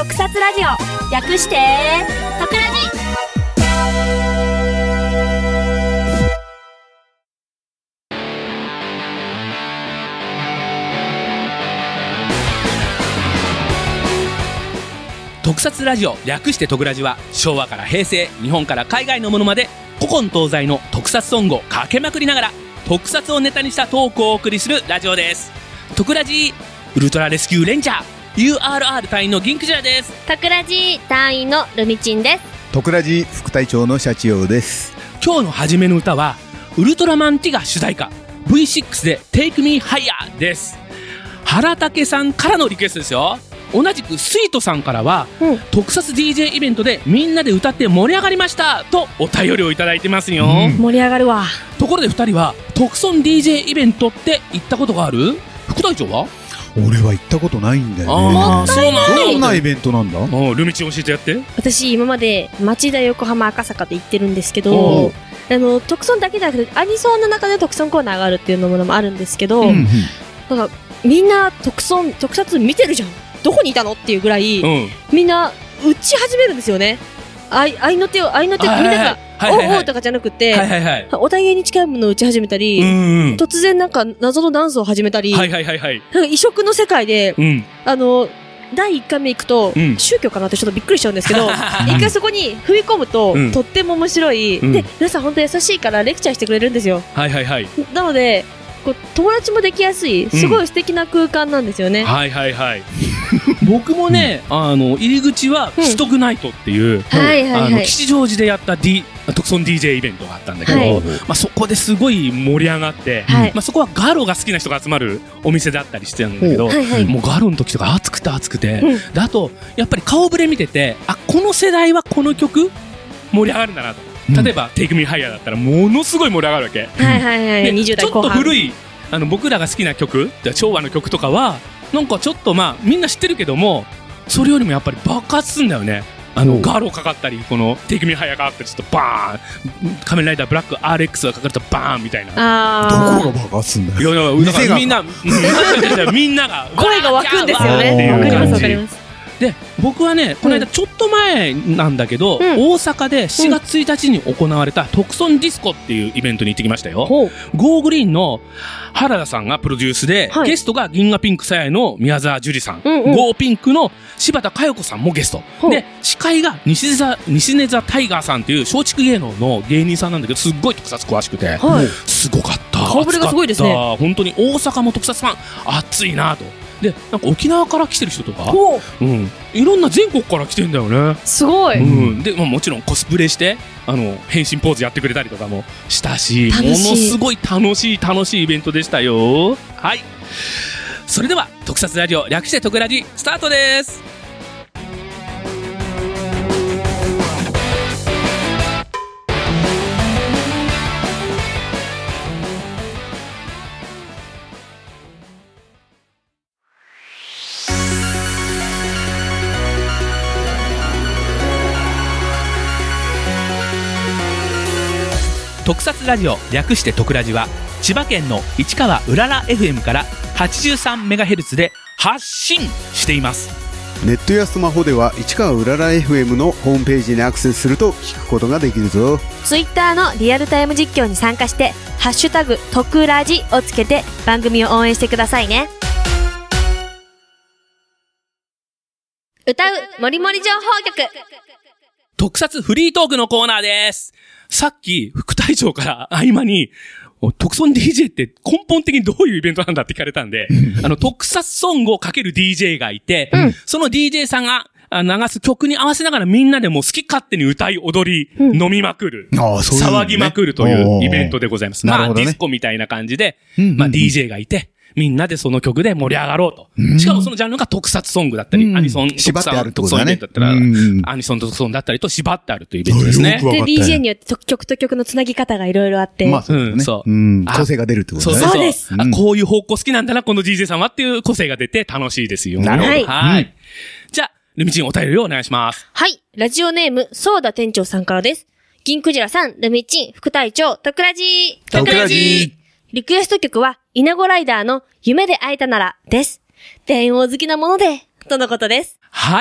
特撮ラジオ、略してトクラジ。 特撮ラジオ、略してトクラジは、昭和から平成、日本から海外のものまで古今東西の特撮ソングをかけまくりながら特撮をネタにしたトークをお送りするラジオです。トクラジウルトラレスキューレンジャー URR 隊員の銀クジラです。 トクラジ隊員のルミチンです。 トクラジ副隊長のシャチヨウです。 今日の初めの歌はウルトラマンティガ主題歌 V6 で Take Me Higher です。原武さんからのリクエストですよ。同じくスイートさんからは、特撮 DJ イベントでみんなで歌って盛り上がりましたとお便りをいただいてますよ、 盛り上がるわ。 ところで2人は特撮 DJ イベントって行ったことがある？副隊長は？ 俺は行ったことないんだよね。 ああ、そうなんだ。 どんなイベントなんだ？ ルミチン教えてやって。 私今まで町田、横浜、赤坂で行ってるんですけど、特撮だけじゃなくてアニソンの中で特撮コーナーがあるっていうのもあるんですけど、なんかみんな特撮見てるじゃん、どこにいたのっていうぐらい、みんな打ち始めるんですよね。愛の手みんながおうとかじゃなくて、お互いに近いものを打ち始めたり、突然なんか謎のダンスを始めたり、なんか異色の世界で、第1回目行くと、宗教かなってちょっとびっくりしちゃうんですけど、一回そこに踏み込むと、とっても面白い、で皆さん本当優しいからレクチャーしてくれるんですよ。なので友達もできやすい、すごい素敵な空間なんですよね。 僕もね、入り口はストグナイトっていう、吉祥寺でやった特撮 DJ イベントがあったんだけど、そこですごい盛り上がって、そこはガロが好きな人が集まるお店だったりしてるんだけど、もうガロの時とか熱くて、であとやっぱり顔ぶれ見てて、この世代はこの曲盛り上がるんだなと。例えば Take Me Higher だったらものすごい盛り上がるわけ。 20代後半ちょっと古い僕らが好きな曲、昭和の曲とかはなんかちょっとみんな知ってるけども、それよりもやっぱり爆発するんだよね。ガロかかったり、この Take Me Higher がかったり、ちょっとバーン、仮面ライダーブラック RX がかかるとバーンみたいな。 どこが爆発するんだよ。 だからみんなみんなが声が湧くんですよね。わかりますで、僕はね、この間ちょっと前なんだけど、大阪で4月1日に行われた特撮ディスコっていうイベントに行ってきましたよ。ゴーグリーンの原田さんがプロデュースで、ゲストが銀河ピンクさやの宮沢樹里さん、ゴーピンクの柴田佳代子さんもゲストで、司会が西根座タイガーさんっていう松竹芸能の芸人さんなんだけど、すっごい特撮詳しくて、すごかった。 顔ぶれがすごいですね。 本当に大阪も特撮ファン熱いなと。で、なんか沖縄から来てる人とか、いろんな全国から来てんだよね。 すごい。 で、もちろんコスプレして変身ポーズやってくれたりとかもしたし、ものすごい楽しいイベントでしたよ。はい。それでは特撮ラジオ、略してトクラジ、スタートです。特撮ラジオ、略してトクラジは、千葉県の市川うらら FM から 83MHz で発信しています。 ネットやスマホでは市川うらら FM のホームページにアクセスすると聞くことができるぞ。 ツイッターのリアルタイム実況に参加して、ハッシュタグトクラジをつけて番組を応援してくださいね。歌うもりもり情報局、 特撮フリートークのコーナーです。さっき副隊長から合間に特撮 DJ って根本的にどういうイベントなんだって聞かれたんで特撮ソングをかける DJ がいて、その DJ さんが流す曲に合わせながらみんなでもう好き勝手に歌い踊り、飲みまくる、騒ぎまくるというイベントでございます。ディスコみたいな感じで、DJ がいて、みんなでその曲で盛り上がろうと。しかもそのジャンルが特撮ソングだったり、アニソン、 縛ってあるってことだね。 特撮イベントだったら、アニソンと特撮だったりと縛ってあるというイベントですね。 で、DJ によって曲と曲のつなぎ方がいろいろあって。 個性が出るってことね。 そうです。 こういう方向好きなんだな、この DJ さんはっていう個性が出て楽しいですよ。 なるほど。 はい。じゃあ、ルミチンお便りをお願いします。 はい。ラジオネーム、ソーダ店長さんからです。銀クジラさん、ルミチン、副隊長、トクラジー。 トクラジー。 リクエスト曲は、イナゴライダーの夢で会えたならです。電王好きなもので、とのことです。 はい。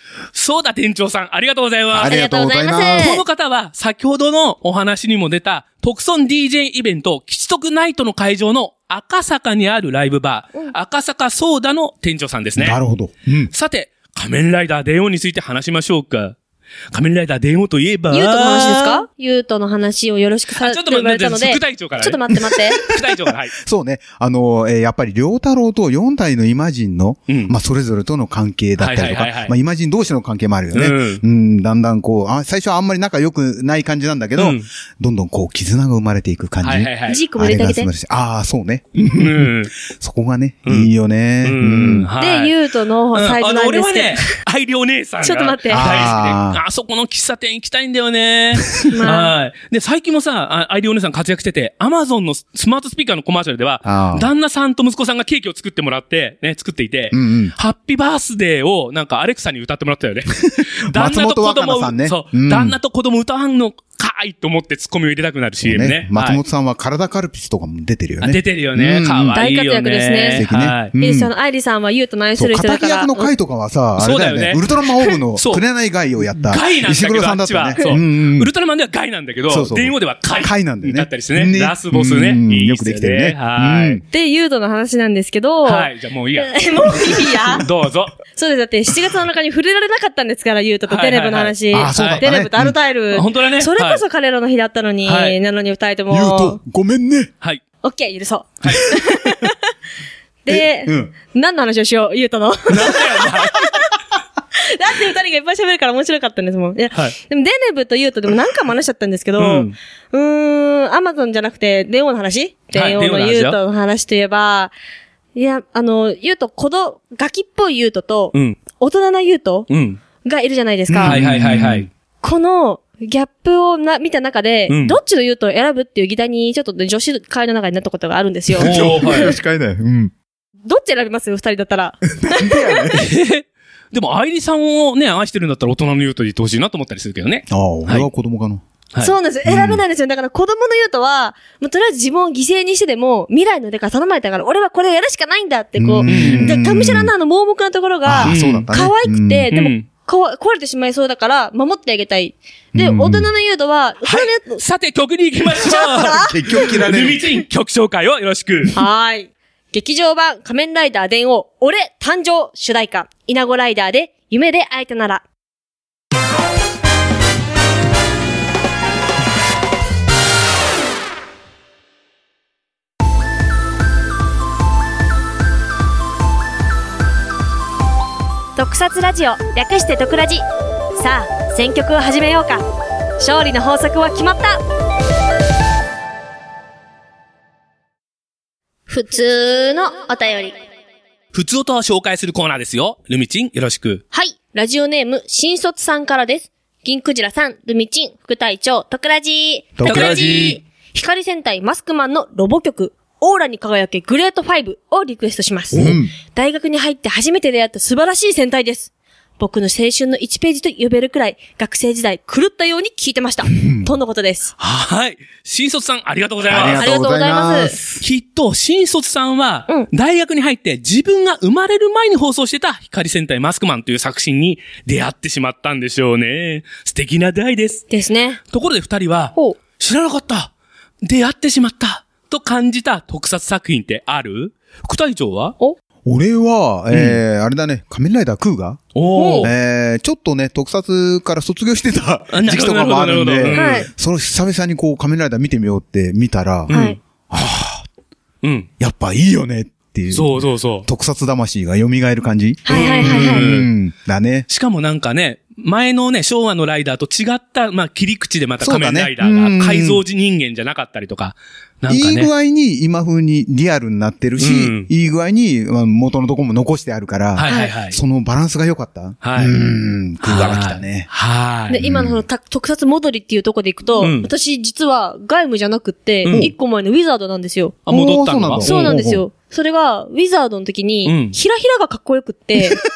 そうだ店長さん、ありがとうございます。 ありがとうございまありがとうございますす。 この方は、先ほどのお話にも出た、特損 DJ イベント、吉徳ナイトの会場の赤坂にあるライブバー、赤坂ソーダの店長さんですね。 なるほど。うん。 さて、仮面ライダー電王について話しましょうか。仮面ライダー電王といえば、 ゆうとの話ですか？ゆうとの話をよろしくさあ、 せてちょっと待って、 言われたので。 副隊長から、ね。 ちょっと待って。 副隊長から、はい。 そうね。やっぱり、良太郎と4体のイマジンの、 うんまあ、それぞれとの関係だったりとかはいはいはいはい、 まあ、イマジン同士の関係もあるよね。だんだん最初はあんまり仲良くない感じなんだけど、 うんどんどん絆が生まれていく感じ。 はいはいはい。 ジークも入れてあげて。 ああ、そうね。 うん。 そこがね、 うんいいよね。 はいで、ゆうとのサイズなんですけど。 俺はね、愛良姉さんがちょっと待って大好きで、 ああそこの喫茶店行きたいんだよね。 まあはい。で、最近もさ、愛良姉さん活躍してて、アマゾンのスマートスピーカーのコマーシャルではあー、 旦那さんと息子さんがケーキを作ってもらって、ね、作っていて、 うんうんハッピーバースデーをなんかアレクサに歌ってもらったよね。 松本若菜さんねそう、 うん旦那と子供歌わんのかいと思ってツッコミを入れたくなる CM ね。 松はい本さんは体カルピスとかも出てるよあね。 出てるよね。 うんかわいいよね。 大活躍ですね素敵ねはい。 うんいいですよ、愛理さんはゆうとの愛すそう、 る人だから。 敵役の回とかはさ、あれだよね。 そうだよねウルトラマンオブのそう紅ガイをやった。 ガイなんだ石けど、 黒さんだったねあっちは。。そう。 んんウルトラマンではガイなんだけど、 そうそう電王ではカイ。 カイなんだよねだったりしてね。 ねラスボスね。 うんいいよくできてるねはい。 うんで、ゆうとの話なんですけど。 はい。じゃあもういいや。 もういいや。 どうぞ。 そうです。だって7月7日に触れられなかったんですから、ゆうととテレブの話。 はいはいはいあそうだったねテレブとアルタイル。 本当だね。 それこそ彼らの日だったのに、 はいなのに二人とも。 言うと、ごめんね。 はい。 オッケー、許そう。で、 うん何の話をしよう、ゆうとの。だなんだよ、 って二人がいっぱい喋るから面白かったんですもん。いやはいでも、デネブとユウとでも何回も話しちゃったんですけど、アマゾンじゃなくて、電王の話電王のユウとの話といえば、いや、ユウとガキっぽいユウとと、 うん。 大人なユウとうん。 がいるじゃないですか。 はいはいはいはい。 この、ギャップを見た中で、 うんどっちのユウとを選ぶっていう議題に、ちょっとね、女子会の中になったことがあるんですよ。 おーはいよしかいだよ。うん。 どっち選びます二人だったら。 でも、愛理さんをね、愛してるんだったら大人の言うと言ってほしいなと思ったりするけどね。 ああ、俺は子供かな。 はいそうなんですよ。選べないんですよ。だから子供のユウとは、もうとりあえず自分を犠牲にしてでも、未来の出から頼まれたから、俺はこれをやるしかないんだって、こう、 うんで、がむしゃらな盲目なところがあ、あ、そうだったね。 可愛くて、でもうん、 壊れてしまいそうだから、守ってあげたい。で、 うん大人のユウとは、 はい。さて、曲に行きましょう。 結局切られる。 ルミチン曲紹介をよろしく。 はーい。劇場版仮面ライダー電王、俺誕生主題歌、イナゴライダーで、夢で会えたなら。特撮ラジオ、略して特ラジ。さあ、選曲を始めようか。勝利の法則は決まった。普通のお便り。 普通音を紹介するコーナーですよ。ルミチン、よろしく。 はい。ラジオネーム、新卒さんからです。銀クジラさん、ルミチン、副隊長、トクラジー。 トクラジ光戦隊マスクマンのロボ曲、オーラに輝けグレート5をリクエストします。 うん大学に入って初めて出会った素晴らしい戦隊です。僕の青春の1ページと呼べるくらい、学生時代狂ったように聞いてました。とのことです。 はい。新卒さん、ありがとうございあます。 りがとうございま。 ありがとうございますきっと、新卒さんはうん、 大学に入って自分が生まれる前に放送してた光戦隊マスクマンという作品に出会ってしまったんでしょうね。素敵な題です。 ですね。 ところで二人はほう、 知らなかった出会ってしまったと感じた特撮作品ってある？副隊長は？ 俺は、あれだね、仮面ライダークーガおちょっとね、特撮から卒業してたあなるほど時期とかもあるんで、 なるほどはい。 その久々にこう仮面ライダー見てみようって見たら、 はい。 うん。 やっぱいいよねっていう。 そうそうそう。 特撮魂が蘇る感じ。 はいはいはいはい。 うん。だね。 しかもなんかね、前のね、昭和のライダーと違った、まあ、切り口でまた仮面ライダそうだねーが改造人間じゃなかったりとか、なんかね。 いい具合に今風にリアルになってるし、 うんいい具合に元のとこも残してあるから、 はいはいはい。 そのバランスが良かった。 はいクーガが来たね。 はい。 で、今のその特撮戻りっていうところでいくと、 うん私実は外務じゃなくって、 うん一個前のウィザードなんですよ。 あ、戻ったのかおーそうなんですよ。それが、ウィザードの時に、 うんひらひらがかっこよくって、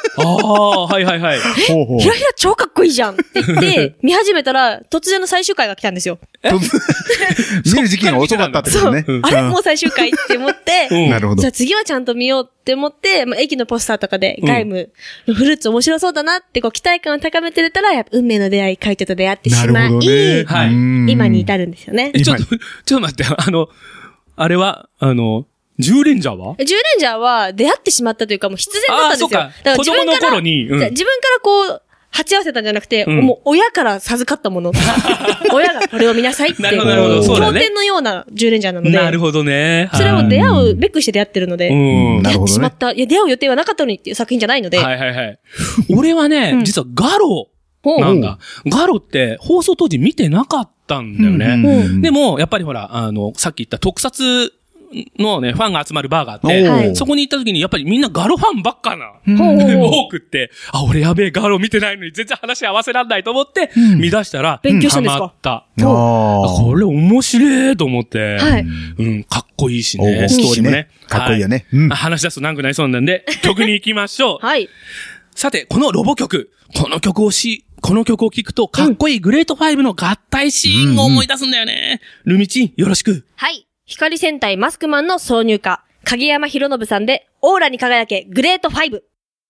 ああ、はいはいはい。 ほうほうひらひら超かっこいいじゃんって言って、見始めたら、突然の最終回が来たんですよ。 見る時期が遅かったってことね。 あれもう最終回って思って、 うんなるほどじゃあ。次はちゃんと見ようって思って、まあ、駅のポスターとかで、外務、フルーツ面白そうだなって、こう、期待感を高めてたら、やっぱ運命の出会い、カイトと出会ってしまい、 はい今に至るんですよね。 ちょっと待って、あれは、10レンジャーは 10レンジャーは出会ってしまったというか、もう必然だったんですよ。 あーそっか子供の頃に自分からこう、鉢合わせたんじゃなくて、 うんもう親から授かったもの。親がこれを見なさいって。 なるほどなるほどそうだね経典のような10レンジャーなので。 なるほどね。 それも出会うべくして出会ってるので。 うん。 なるほどね出会ってしまった。いや、出会う予定はなかったのにっていう作品じゃないので。 はいはいはい。俺はね、実はガロほうなんだ。ガロって放送当時見てなかったんだよね。 うんでも、やっぱりほら、さっき言った特撮のね、ファンが集まるバーがあっおて、 ーそこに行った時にやっぱりみんなガロファンばっかな。 ほうほうほう多くって、あ、俺やべえガロ見てないのに全然話合わせらんないと思って、見出したら、 勉強したんですかハマった。 ああこれ面白いと思って。 はい。 うん、かっこいいしおね、 ーストーリーもね。 かっこいいよねはうん話し出すと長くなりそうなんで、曲に行きましょう。 はい。 さて、このロボ曲、この曲を聴くと、かっこいいグレート5の合体シーンを思い出すんだよね。ルミチン、よろしく。 はい。光戦隊マスクマンの挿入歌、影山博信さんで、オーラに輝け、グレート5。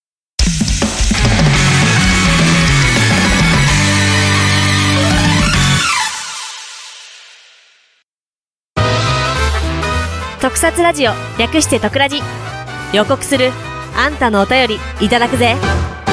特撮ラジオ、略して特ラジ。予告する、あんたのお便り、いただくぜ。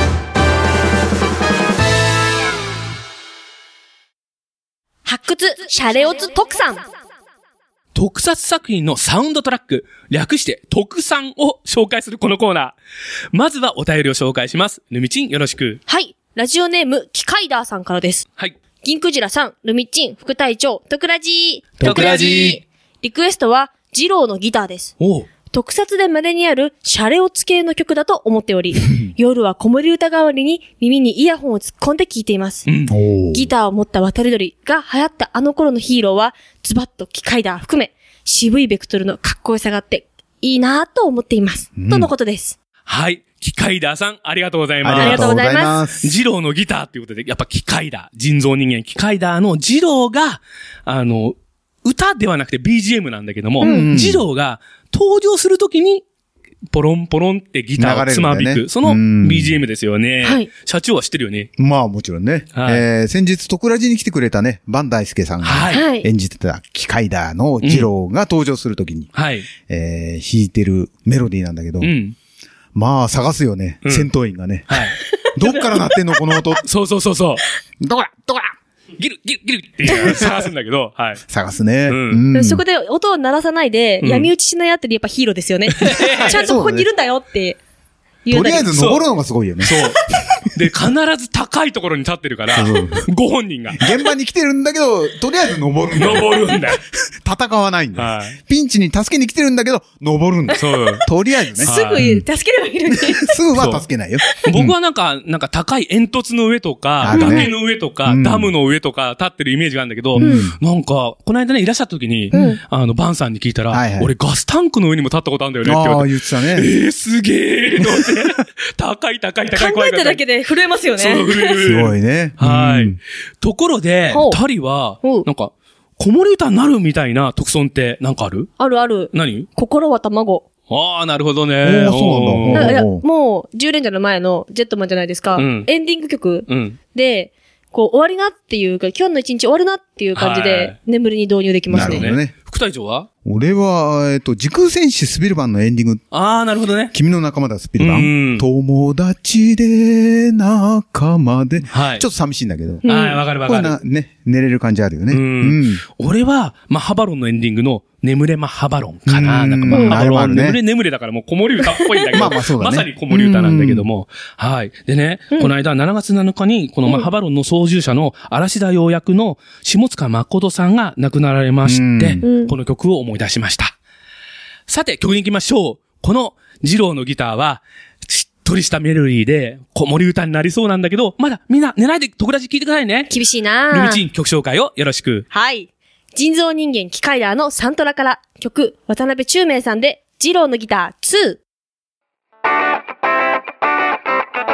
発掘、シャレオツ特産。 特撮作品のサウンドトラック、略して特産を紹介するこのコーナー。まずはお便りを紹介します。ルミチン、よろしく。 はい。ラジオネーム、キカイダーさんからです。 はい。 銀クジラさん、ルミッチン、副隊長、トクラジー。 トクラジリクエストは、ジローのギターです。 おう。 特撮で稀にあるシャレオツ系の曲だと思っており、夜は子守歌代わりに耳にイヤホンを突っ込んで聴いています。 うん。 おーギターを持った渡り鳥が流行ったあの頃のヒーローは、ズバッとキカイダー含め、渋いベクトルのかっこよさがあって、いいなぁと思っています。とのことです。 はい。キカイダーさん、ありがとうございます。 ありがとうございますジローのギターっていうことで、やっぱキカイダー、人造人間キカイダーのジローが、歌ではなくて BGM なんだけども、ジローが登場するときに、ポロンポロンってギターをつまびく、 流れるんだよねその BGM ですよね。 はい社長は知ってるよね。 まあもちろんね。 はい先日、トクラジに来てくれたね、バンダイスケさんがはい。 はい。 演じてたキカイダーのジローが登場するときに、 はい。 弾いてるメロディーなんだけど、 うん。 まあ探すよね、 うん戦闘員がね。 はい。 どっから鳴ってんのこの音。 そうそうそうそう。 どこだどこだギルっていう探すんだけど、はい。 探すね。 うんそこで音を鳴らさないで、 うん闇討ちしないあたりやっぱヒーローですよね。ちゃんとここにいるんだよって言うだけとりあえず登るのがすごいよね。 そう。で、必ず高いところに立ってるから、ご本人が。 現場に来てるんだけど、とりあえず登るんだよ。 登るんだよ。 戦わないんだよ。 はい。 ピンチに助けに来てるんだけど、登るんだよ。 そう。 とりあえずね。 すぐ助ければいいのに。 すぐは助けないよ。 僕はなんか高い煙突の上とか、 あるね崖の上とか、 うんダムの上とか立ってるイメージがあるんだけど、なんか、この間ね、いらっしゃった時に、バンさんに聞いたら、 はいはい俺ガスタンクの上にも立ったことあるんだよねって言ああ、 われて、 言ってたね。 すげえと思って、高い考えただけで震えますよね。 そう、震えるすごいね。 はい。 うんところでほう、 タリはほう、 なんか、子守歌になるみたいな特損ってなんかある？ あるある。 何？ 心は卵。 ああ、なるほどね。 おーそうなんだいや、 おーもう、10連チャーの前のジェットマンじゃないですか。 うんエンディング曲うん。 で、こう、終わりなっていうか、今日の一日終わるなっていう感じはでい、 眠りに導入できますね。 なるほどね。 副隊長は？ 俺は、時空戦士スピルバンのエンディング、 ああ、なるほどね。 君の仲間だスピルバうんン。友達で仲間で。 はい。 ちょっと寂しいんだけど。 うんはい、わかるわこれかる。 ね、寝れる感じあるよね。 うん俺は、マッハバロンのエンディングの、眠れマッハバロンかな。 うんなんかマッハバロン、 あれもあるね眠れだからもう子守歌っぽいんだけど、 まあまあそうだねまさに子守歌なんだけども、はい。でね、この間7月7日に、このマッハバロンの操縦者の嵐田洋役の下塚誠さんが亡くなられまして、 うんこの曲を思い出しました。さて、曲に行きましょう。この二郎のギターは、しっとりしたメロディーで、子守歌になりそうなんだけど、まだみんな寝ないで特ラジ聞いてくださいね。 厳しいなぁルミチン曲紹介をよろしく。 はい。人造人間機械ダーのサントラから曲、渡辺中明さんで、ジローのギター2。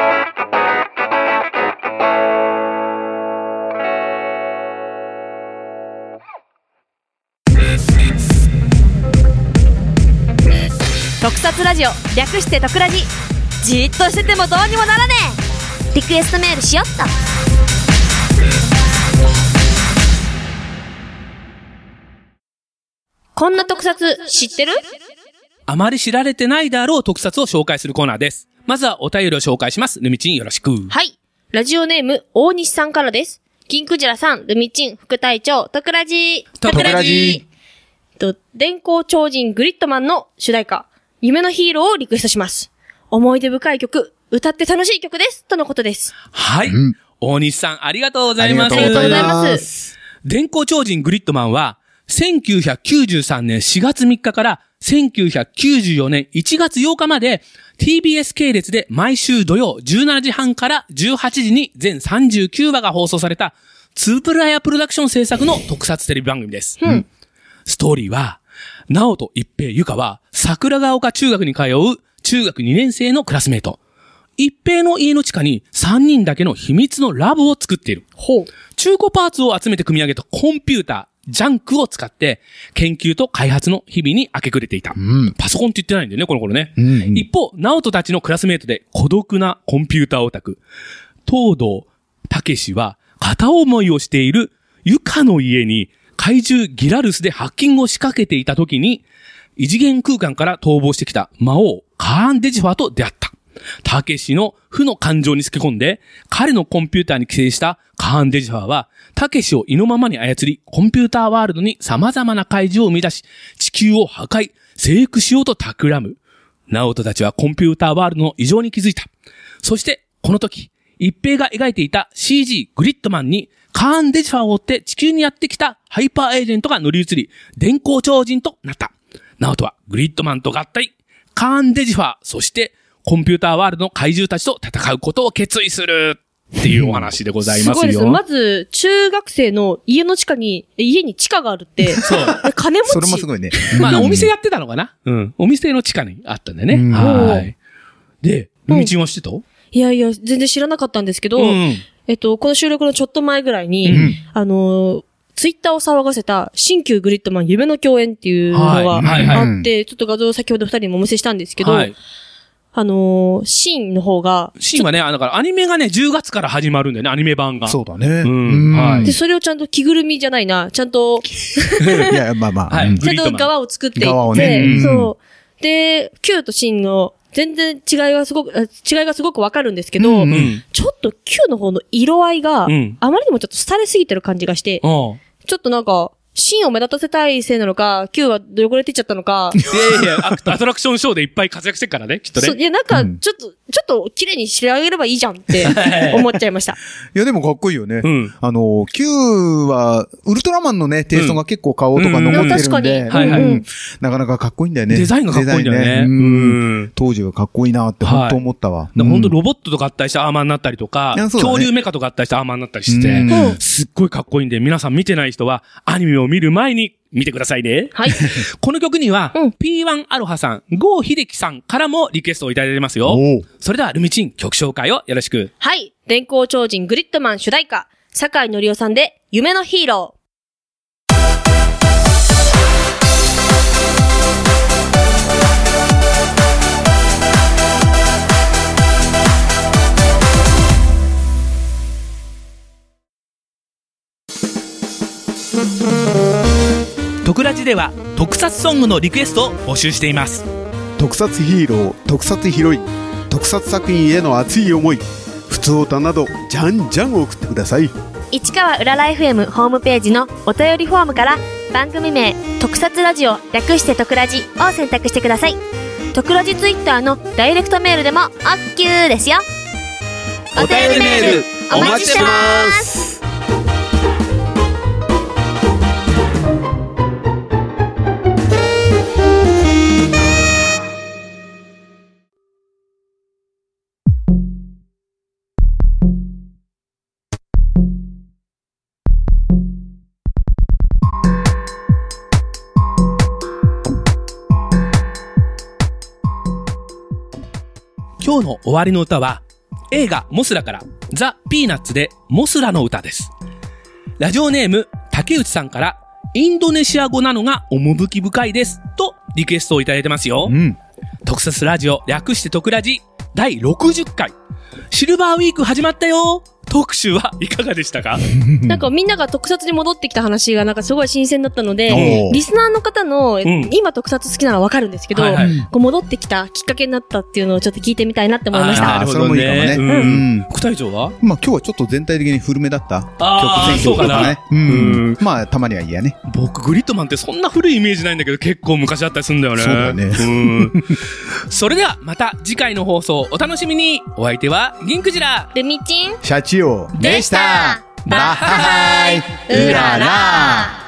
撮ラジオ略してトクラジ。じーっとしててもどうにもならねえ。リクエストメールしよっと。こんな特撮知ってる？ あまり知られてないであろう特撮を紹介するコーナーです。まずはお便りを紹介します。ルミチンよろしく。 はい。ラジオネーム大西さんからです。金クジラさん、ルミチン、副隊長、トクラジ。電光超人グリッドマンの主題歌、夢のヒーローをリクエストします。思い出深い曲、歌って楽しい曲です。とのことです。 はい。大西さん、ありがとうございます。 ありがとうございます。 電光超人グリッドマンは、1993年4月3日から1994年1月8日まで TBS 系列で毎週土曜17時半から18時に全39話が放送されたツープライヤープロダクション制作の特撮テレビ番組です。ストーリーは、直人、一平、ゆかは桜ヶ丘中学に通う中学2年生のクラスメイト。一平の家の地下に3人だけの秘密のラボを作っている。中古パーツを集めて組み上げたコンピューター、ジャンクを使って、研究と開発の日々に明け暮れていた。パソコンって言ってないんだよね、この頃ね。一方、直人たちのクラスメイトで孤独なコンピューターオタク、東堂武史は片思いをしているゆかの家に怪獣ギラルスでハッキングを仕掛けていた時に、異次元空間から逃亡してきた魔王カーン・デジファーと出会った。武史の負の感情につけ込んで、彼のコンピューターに寄生したカーン・デジファーは、武史を意のままに操り、コンピューターワールドに様々な怪獣を生み出し、地球を破壊、征服しようと企む。直人たちはコンピューターワールドの異常に気づいた。そして、この時、一平が描いていた CG グリッドマンに、カーン・デジファーを追って地球にやってきたハイパーエージェントが乗り移り、電光超人となった。直人はグリッドマンと合体、カーン・デジファー、そしてコンピューターワールドの怪獣たちと戦うことを決意するっていうお話でございますよ。 すごいです。まず、中学生の家の地下に、家に地下があるって。 そう。 金持ち。 それもすごいね。 まあ、お店やってたのかな？お店の地下にあったんだよね。はい。で、ルミチンは知ってた？ いやいや、全然知らなかったんですけど、この収録のちょっと前ぐらいに、ツイッターを騒がせた新旧グリッドマン夢の共演っていうのがあって、ちょっと画像を先ほど2人にもお見せしたんですけど、シンの方が。 シンはね、だからアニメがね、10月から始まるんだよね、アニメ版が。 そうだね。 はい。 で、それをちゃんと着ぐるみじゃないな、ちゃんと。 いや、まあまあ。 はい。ちゃんと側を作っていって。側をね。そう。で、Q とシンの全然違いがすごくわかるんですけど、ちょっと Q の方の色合いが、あまりにもちょっと廃れすぎてる感じがして、ちょっとなんか、シーンを目立たせたいせいなのか、Q は汚れていっちゃったのか。 いやいや、アトラクションショーでいっぱい活躍してるからね、きっとね。 そう、いや、なんか、ちょっと綺麗に仕上げればいいじゃんって思っちゃいました。 いや、でもかっこいいよね。Q は、ウルトラマンのね、テイストが結構顔とか残ってるんで、なかなかかっこいいんだよね。 デザインがかっこいいんだよね。 当時はかっこいいなって本当思ったわ。 本当ロボットと合体してアーマーになったりとか、恐竜メカと合体してアーマーになったりして、すっごいかっこいいんで、皆さん見てない人は、アニメを見る前に、見てくださいね。 はい。 この曲には、P1 アロハさん、郷秀樹さんからもリクエストをいただいてますよ。それではルミチン曲紹介をよろしく。 はい。電光超人グリッドマン主題歌、坂井のりおさんで、夢のヒーロー。 トクラジでは特撮ソングのリクエストを募集しています。 特撮ヒーロー、特撮ヒロイン、特撮作品への熱い思い、ふつおたなどじゃんじゃん送ってください。 市川うらら FM ホームページのお便りフォームから番組名特撮ラジオ略してトクラジを選択してください。トクラジツイッターのダイレクトメールでも OK ですよ。 お便りメールお待ちしてます。今日の終わりの歌は映画モスラからザ・ピーナッツでモスラの歌です。ラジオネーム竹内さんからインドネシア語なのが趣深いですとリクエストをいただいてますよ。 特撮ラジオ略して特ラジ第60回シルバーウィーク始まったよ特集はいかがでしたか？ なんかみんなが特撮に戻ってきた話がなんかすごい新鮮だったので、リスナーの方の、今特撮好きなのはわかるんですけど、こう戻ってきたきっかけになったっていうのをちょっと聞いてみたいなって思いました。 なるほどね。それもいいかもね。 副隊長は？ まあ今日はちょっと全体的に古めだった。 曲選曲とかね。 まあたまにはいいやね。 僕グリッドマンってそんな古いイメージないんだけど結構昔だったりするんだよね。 そうだよね。 それではまた次回の放送お楽しみに。お相手は銀クジラ、 ルミチン、 シャチオでした。 バッハハイ、うらら。